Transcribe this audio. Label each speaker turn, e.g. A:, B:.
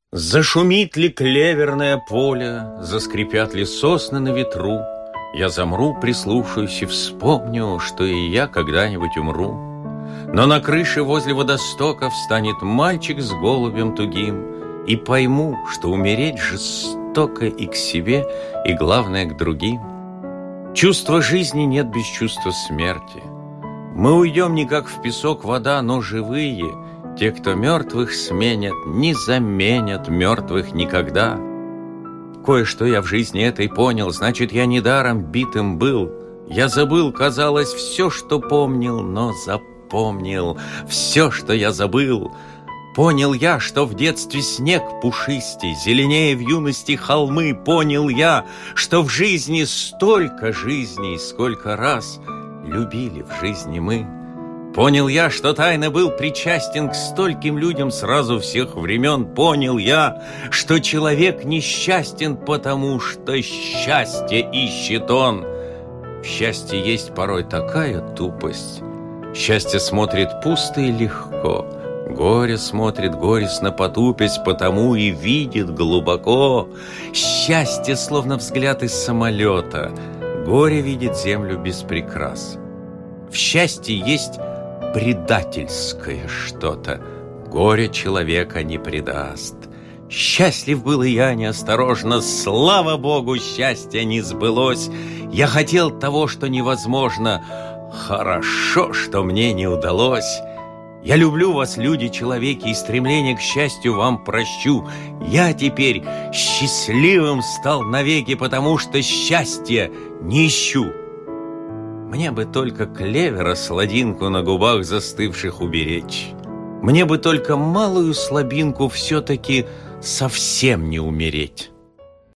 A: Зашумит ли клеверное поле, заскрипят ли сосны на ветру, я замру, прислушаюсь и вспомню, что и я когда-нибудь умру. Но на крыше возле водостока встанет мальчик с голубем тугим, и пойму, что умереть жестоко и к себе, и, главное, к другим. Чувства жизни нет без чувства смерти. Мы уйдем не как в песок вода, но живые. Те, кто мертвых сменят, не заменят мертвых никогда. Кое-что я в жизни этой понял, значит, я недаром битым был. Я забыл, казалось, все, что помнил, но запомнил все, что я забыл. Понял я, что в детстве снег пушистей, зеленее в юности холмы. Понял я, что в жизни столько жизней, сколько раз любили в жизни мы. Понял я, что тайно был причастен к стольким людям сразу всех времен. Понял я, что человек несчастен, потому что счастье ищет он. В счастье есть порой такая тупость. Счастье смотрит пусто и легко. Горе смотрит горестно потупясь, потому и видит глубоко. Счастье словно взгляд из самолета. Горе видит землю без прикрас. В счастье есть предательское что-то. Горе человека не предаст. Счастлив был и я неосторожно. Слава Богу, счастье не сбылось. Я хотел того, что невозможно. Хорошо, что мне не удалось. Я люблю вас, люди, человеки, и стремление к счастью вам прощу. Я теперь счастливым стал навеки, потому что счастья не ищу. Мне бы только клевера сладинку на губах застывших уберечь. Мне бы только малую слабинку все-таки совсем не умереть.